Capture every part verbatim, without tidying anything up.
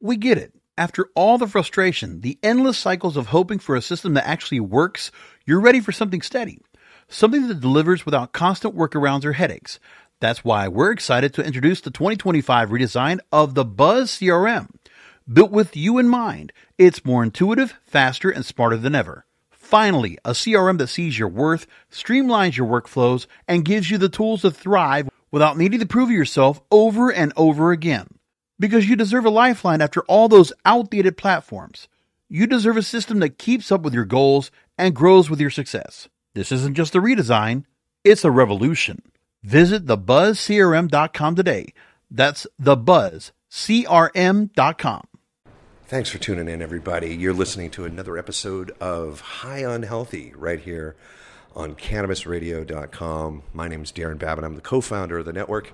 We get it. After all the frustration, the endless cycles of hoping for a system that actually works, you're ready for something steady. Something that delivers without constant workarounds or headaches. That's why we're excited to introduce the twenty twenty-five redesign of the Buzz C R M. Built with you in mind, it's more intuitive, faster, and smarter than ever. Finally, a C R M that sees your worth, streamlines your workflows, and gives you the tools to thrive without needing to prove yourself over and over again. Because you deserve a lifeline after all those outdated platforms. You deserve a system that keeps up with your goals and grows with your success. This isn't just a redesign, it's a revolution. Visit the buzz c r m dot com today. That's the buzz c r m dot com. Thanks for tuning in, everybody. You're listening to another episode of High on Healthy right here on cannabis radio dot com. My name is Darren Babin. I'm the co-founder of the network.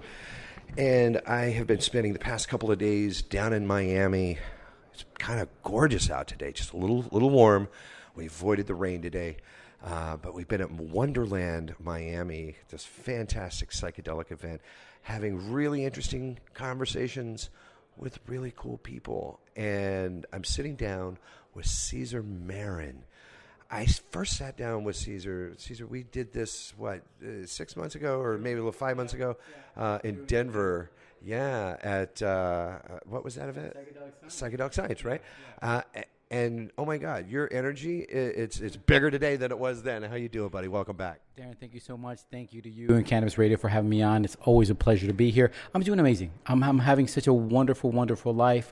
And I have been spending the past couple of days down in Miami. It's kind of gorgeous out today, just a little little warm. We avoided the rain today. Uh, but we've been at Wonderland, Miami, this fantastic psychedelic event, having really interesting conversations with really cool people. And I'm sitting down with Cesar Marin. I first sat down with Cesar. Cesar, we did this, what, uh, six months ago or maybe a little five months ago uh, in Denver. Yeah, at, uh, what was that event? Psychedelic Science. Psychedelic Science, right? Uh, and, oh, my God, your energy, it's it's bigger today than it was then. How you doing, buddy? Welcome back. Darren, thank you so much. Thank you to you and Cannabis Radio for having me on. It's always a pleasure to be here. I'm doing amazing. I'm, I'm having such a wonderful, wonderful life.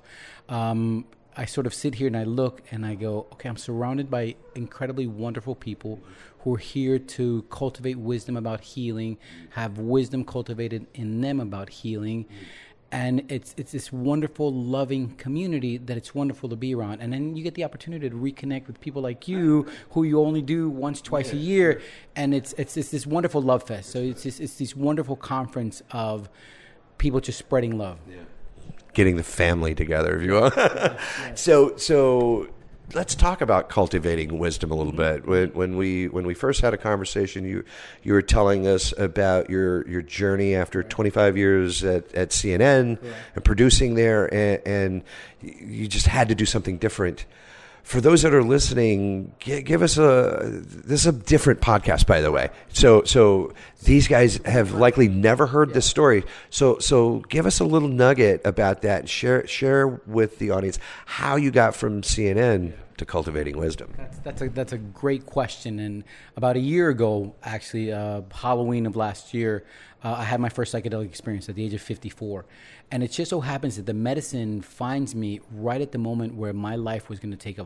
Um I sort of sit here and I look and I go, okay, I'm surrounded by incredibly wonderful people who are here to cultivate wisdom about healing, have wisdom cultivated in them about healing. And it's it's this wonderful, loving community that it's wonderful to be around. And then you get the opportunity to reconnect with people like you, who you only do once, twice a year. And it's it's, it's this wonderful love fest. So it's this, it's this wonderful conference of people just spreading love. Yeah. Getting the family together, if you will. so, so let's talk about cultivating wisdom a little bit. When, when we when we first had a conversation, you you were telling us about your, your journey after twenty-five years at, at C N N yeah. and producing there, and, and you just had to do something different. For those that are listening, give us a. This is a different podcast, by the way. So, so these guys have likely never heard this story. So, so give us a little nugget about that. And share, share with the audience how you got from C N N to cultivating wisdom. That's that's a that's a great question. And about a year ago, actually, uh, Halloween of last year, uh, I had my first psychedelic experience at the age of fifty-four. And it just so happens that the medicine finds me right at the moment where my life was going to take a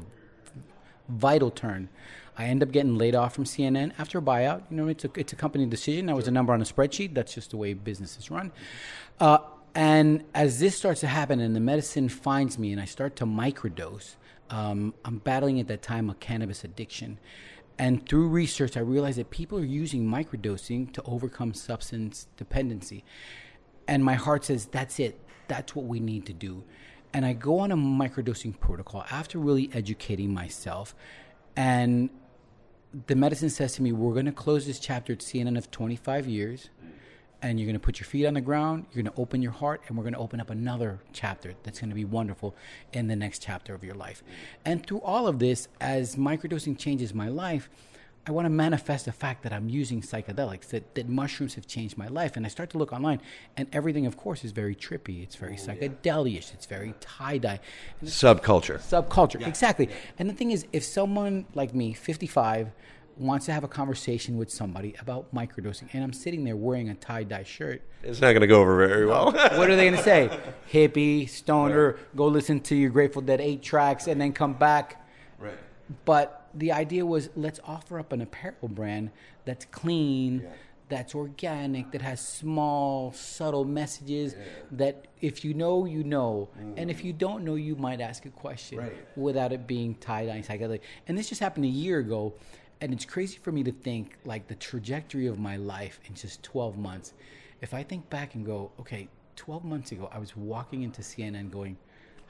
vital turn. I end up getting laid off from C N N after a buyout. You know, it's a, it's a company decision. I was a number on a spreadsheet. That's just the way business is run. Uh, and as this starts to happen and the medicine finds me and I start to microdose, um, I'm battling at that time a cannabis addiction. And through research, I realized that people are using microdosing to overcome substance dependency. And my heart says, that's it. That's what we need to do. And I go on a microdosing protocol after really educating myself. And the medicine says to me, we're going to close this chapter at C N N of twenty-five years. And you're going to put your feet on the ground. You're going to open your heart. And we're going to open up another chapter that's going to be wonderful in the next chapter of your life. And through all of this, as microdosing changes my life, I want to manifest the fact that I'm using psychedelics, that, that mushrooms have changed my life. And I start to look online, and everything, of course, is very trippy. It's very oh, psychedelic. It's very tie-dye. Subculture. Subculture, yeah. exactly. And the thing is, if someone like me, fifty-five, wants to have a conversation with somebody about microdosing, and I'm sitting there wearing a tie-dye shirt, it's not going to go over very well. What are they going to say? Hippie, stoner, right. Go listen to your Grateful Dead eight tracks, and then come back. Right. But the idea was, let's offer up an apparel brand that's clean, yeah. that's organic, that has small, subtle messages yeah. that if you know, you know. Mm. And if you don't know, you might ask a question right. without it being tie-dye psychedelic. And this just happened a year ago. And it's crazy for me to think, like, the trajectory of my life in just twelve months. If I think back and go, okay, twelve months ago, I was walking into C N N going,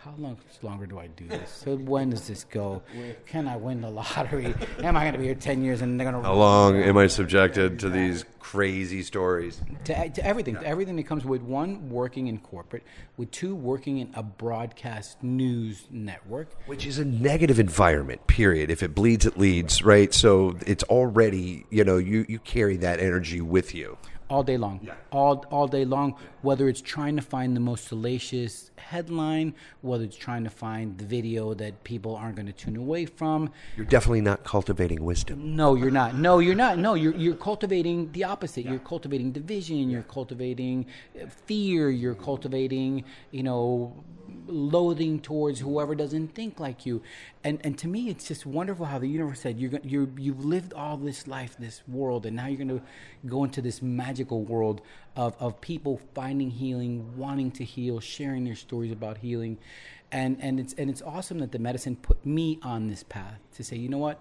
how long longer do I do this? So when does this go? Can I win the lottery? Am I going to be here ten years and they're going to... How long am I subjected to these crazy stories? To, to everything, to everything that comes with, one, working in corporate, with two, working in a broadcast news network. Which is a negative environment, period. If it bleeds, it leads, right? So it's already, you know, you, you carry that energy with you. All day long, yeah. all all day long. Whether it's trying to find the most salacious headline, whether it's trying to find the video that people aren't going to tune away from. You're definitely not cultivating wisdom. No, you're not. No, you're not. No, you're you're cultivating the opposite. Yeah. You're cultivating division. You're cultivating fear. You're cultivating, you know, loathing towards whoever doesn't think like you. And and to me, it's just wonderful how the universe said you're you're you've lived all this life, this world, and now you're going to go into this magical world of of people finding healing, wanting to heal, sharing their stories about healing, and and it's and it's awesome that the medicine put me on this path to say, you know what,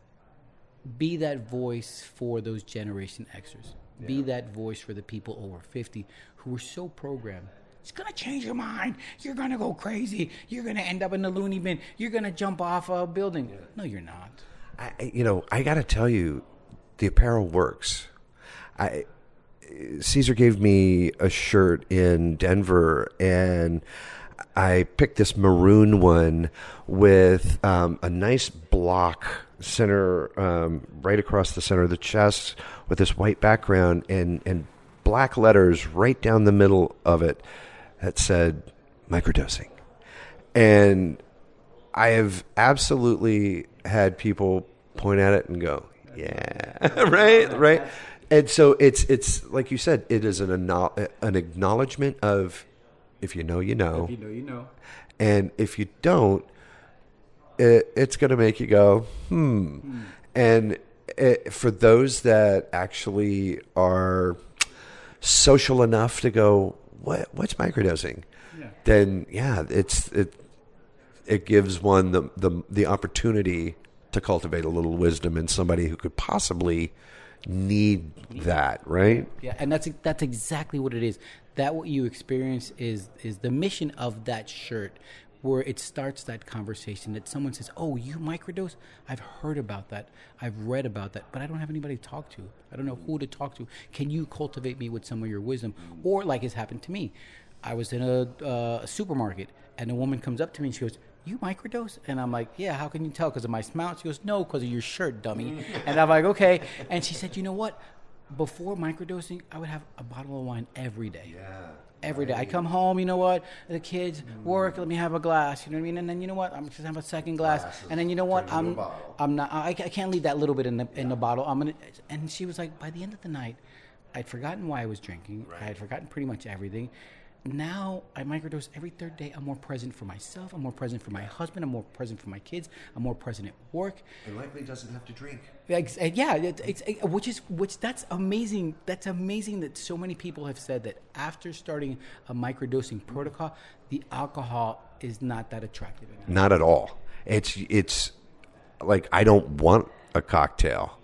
be that voice for those Generation Xers, yeah. Be that voice for the people over fifty who are so programmed. It's going to change your mind. You're going to go crazy. You're going to end up in the loony bin. You're going to jump off a building. Yeah. No, you're not. I, you know, I got to tell you, the apparel works. I Caesar gave me a shirt in Denver, and I picked this maroon one with um, a nice block center um, right across the center of the chest with this white background and, and black letters right down the middle of it that said microdosing. And I have absolutely had people point at it and go, yeah, right, right. And so it's it's like you said, it is an an acknowledgement of if you know, you know. If you know, you know. And if you don't, it, it's going to make you go, hmm. hmm. And it, for those that actually are social enough to go, what what's microdosing? Yeah. Then yeah, it's it it gives one the, the the opportunity to cultivate a little wisdom in somebody who could possibly need that, right? Yeah, and that's that's exactly what it is. That what you experience is is the mission of that shirt, where it starts that conversation that someone says, oh, you microdose? I've heard about that. I've read about that, but I don't have anybody to talk to. I don't know who to talk to. Can you cultivate me with some of your wisdom? Or like it's happened to me. I was in a, uh, a supermarket, and a woman comes up to me and she goes, you microdose? And I'm like, yeah, how can you tell? Because of my smile? She goes, no, because of your shirt, dummy. And I'm like, okay. And she said, you know what? Before microdosing, I would have a bottle of wine every day. Yeah. Every day. I come home, you know what? The kids work, let me have a glass, you know what I mean? And then you know what? I'm just have a second glass. Glasses, and then you know what? I'm I'm not I, I can't leave that little bit in the in the bottle. I'm gonna and she was like, by the end of the night, I'd forgotten why I was drinking. Right. I had forgotten pretty much everything. Now I microdose every third day. I'm more present for myself. I'm more present for my husband. I'm more present for my kids. I'm more present at work. And likely doesn't have to drink. Yeah, it, it's it, which is which. That's amazing. That's amazing that so many people have said that after starting a microdosing protocol, the alcohol is not that attractive anymore. Not at all. It's it's like I don't want a cocktail.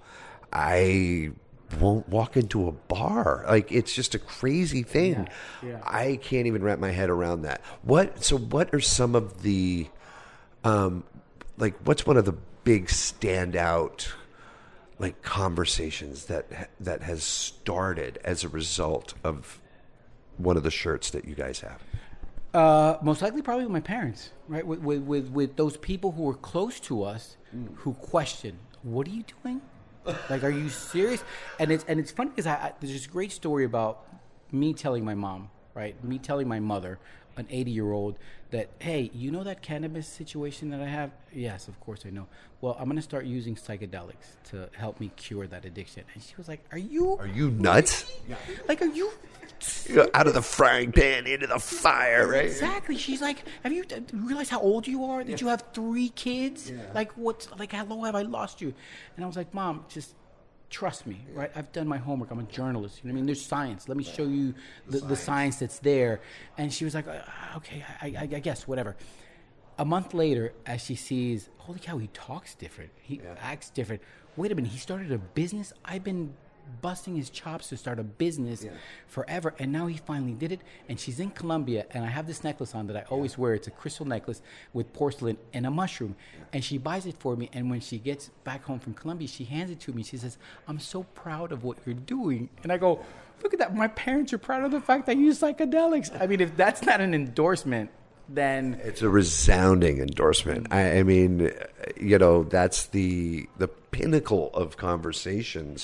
I won't walk into a bar. Like, it's just a crazy thing. Yeah, yeah. I can't even wrap my head around that. What? So what are some of the, um, like, what's one of the big standout, like, conversations that that has started as a result of one of the shirts that you guys have? Uh, most likely probably with my parents, right? With, with, with, with those people who were close to us mm. who question, what are you doing? Like, are you serious? And it's and it's funny because I, I, there's this great story about me telling my mom, right? Me telling my mother, an eighty-year-old, that, hey, you know that cannabis situation that I have? Yes, of course I know. Well, I'm going to start using psychedelics to help me cure that addiction. And she was like, are you... Are you nuts? Yeah. Like, are you... Out of the frying pan into the fire, right? Exactly. She's like, have you realized how old you are? Did yeah. you have three kids? Yeah. Like, what's, like, how long have I lost you? And I was like, Mom, just trust me, right? I've done my homework. I'm a journalist. You know what I mean? There's science. Let me show you the, the, science. the science that's there. And she was like, okay, I, I, I guess, whatever. A month later, as she sees, holy cow, he talks different. He yeah. acts different. Wait a minute, he started a business. I've been busting his chops to start a business yeah. forever. And now he finally did it. And she's in Colombia. And I have this necklace on that I always wear. It's a crystal necklace with porcelain and a mushroom. Yeah. And she buys it for me. And when she gets back home from Colombia, she hands it to me. She says, I'm so proud of what you're doing. And I go, look at that. My parents are proud of the fact that I use psychedelics. I mean, if that's not an endorsement, then it's a resounding endorsement. I, I mean, you know, that's the the pinnacle of conversations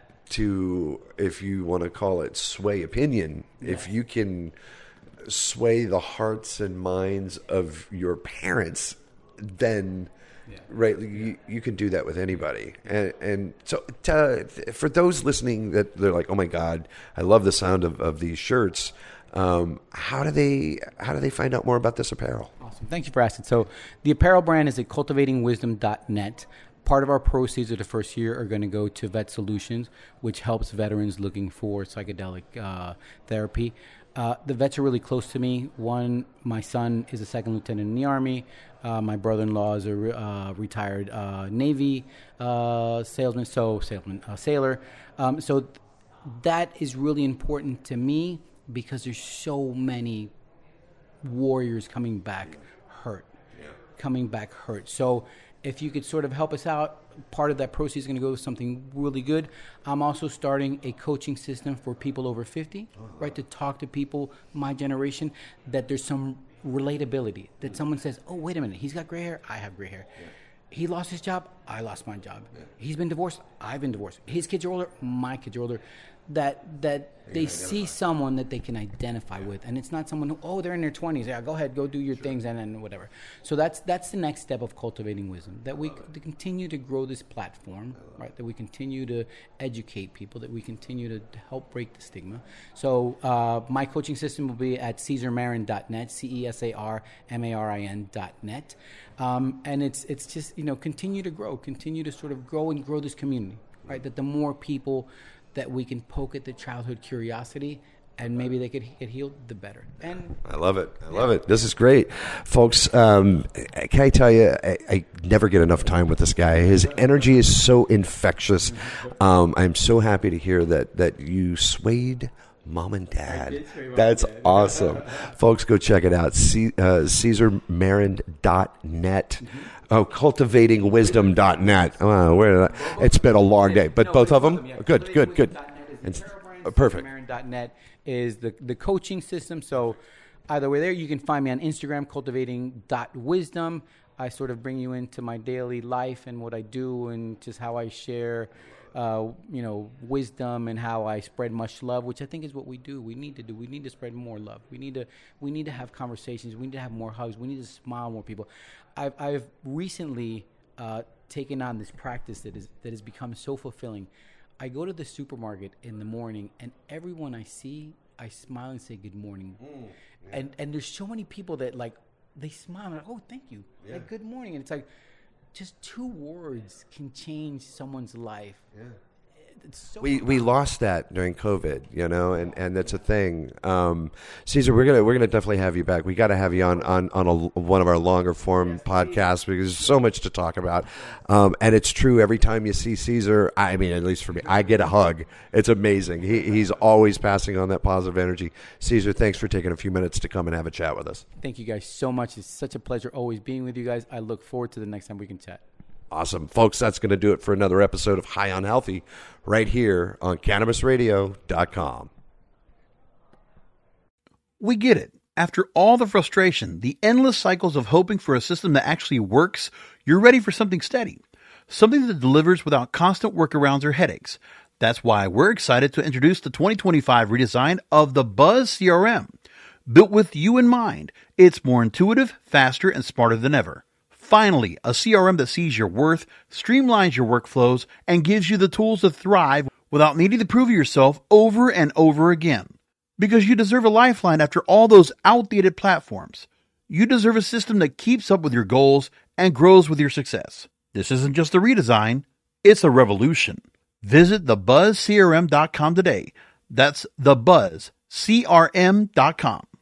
to, if you want to call it sway opinion, yeah. if you can sway the hearts and minds of your parents, then yeah. right, you, you can do that with anybody. And, and so to, for those listening that they're like, oh my God, I love the sound of, of these shirts. Um, how do they how do they find out more about this apparel? Awesome. Thank you for asking. So the apparel brand is at cultivating wisdom dot net. Part of our proceeds of the first year are going to go to Vet Solutions, which helps veterans looking for psychedelic uh, therapy. Uh, the vets are really close to me. One, my son is a second lieutenant in the Army. Uh, my brother-in-law is a re- uh, retired uh, Navy uh, salesman, so salesman, uh, sailor. Um, so th- that is really important to me, because there's so many warriors coming back hurt, yeah. coming back hurt. So if you could sort of help us out, part of that proceeds is going to go to something really good. I'm also starting a coaching system for people over fifty, uh-huh. right, to talk to people, my generation, that there's some relatability, that mm-hmm. someone says, oh, wait a minute, he's got gray hair, I have gray hair. Yeah. He lost his job, I lost my job. Yeah. He's been divorced, I've been divorced. His kids are older, my kids are older. That that they see someone that they can identify with, and it's not someone who, oh, they're in their twenties. Yeah, go ahead, go do your sure. things, and then whatever. So that's that's the next step of cultivating wisdom. That we to continue to grow this platform, right? That we continue to educate people. That we continue to, to help break the stigma. So uh, my coaching system will be at cesar marin dot net, C E S A R M A R I N dot net, um, and it's it's just, you know, continue to grow, continue to sort of grow and grow this community, right? That the more people that we can poke at the childhood curiosity and maybe they could get healed, the better. And I love it. I love it. This is great. Folks, um, can I tell you, I, I never get enough time with this guy. His energy is so infectious. Um, I'm so happy to hear that, that you swayed mom and dad. That's awesome. Folks, go check it out. C- uh, cesar marin dot net. Mm-hmm. Oh, cultivating wisdom dot net. Oh, where did I, it's been a long day, but no, both of them? them yeah. Good, good, good. And, uh, perfect. marin dot net is the, the coaching system. So either way there, you can find me on Instagram, cultivating dot wisdom. I sort of bring you into my daily life and what I do and just how I share Uh, you know, wisdom and how I spread much love, which I think is what we do. We need to do. We need to spread more love. We need to. We need to have conversations. We need to have more hugs. We need to smile more people. I've, I've recently uh, taken on this practice that is that has become so fulfilling. I go to the supermarket in the morning, and everyone I see, I smile and say good morning. Mm, yeah. And and there's so many people that like they smile and like, oh, thank you, yeah. like good morning, and it's like, just two words can change someone's life. Yeah. It's so we we lost that during COVID, you know, and, and that's a thing. Um, Cesar, we're gonna we're gonna definitely have you back. We got to have you on on on a, one of our longer form yes, podcasts because there's so much to talk about. Um, and it's true. Every time you see Cesar, I mean, at least for me, I get a hug. It's amazing. He he's always passing on that positive energy. Cesar, thanks for taking a few minutes to come and have a chat with us. Thank you guys so much. It's such a pleasure always being with you guys. I look forward to the next time we can chat. Awesome. Folks, that's going to do it for another episode of High on Healthy right here on cannabis radio dot com. We get it. After all the frustration, the endless cycles of hoping for a system that actually works, you're ready for something steady. Something that delivers without constant workarounds or headaches. That's why we're excited to introduce the twenty twenty-five redesign of the Buzz C R M. Built with you in mind, it's more intuitive, faster, and smarter than ever. Finally, a C R M that sees your worth, streamlines your workflows, and gives you the tools to thrive without needing to prove yourself over and over again. Because you deserve a lifeline after all those outdated platforms. You deserve a system that keeps up with your goals and grows with your success. This isn't just a redesign, it's a revolution. Visit the buzz c r m dot com today. That's the buzz c r m dot com.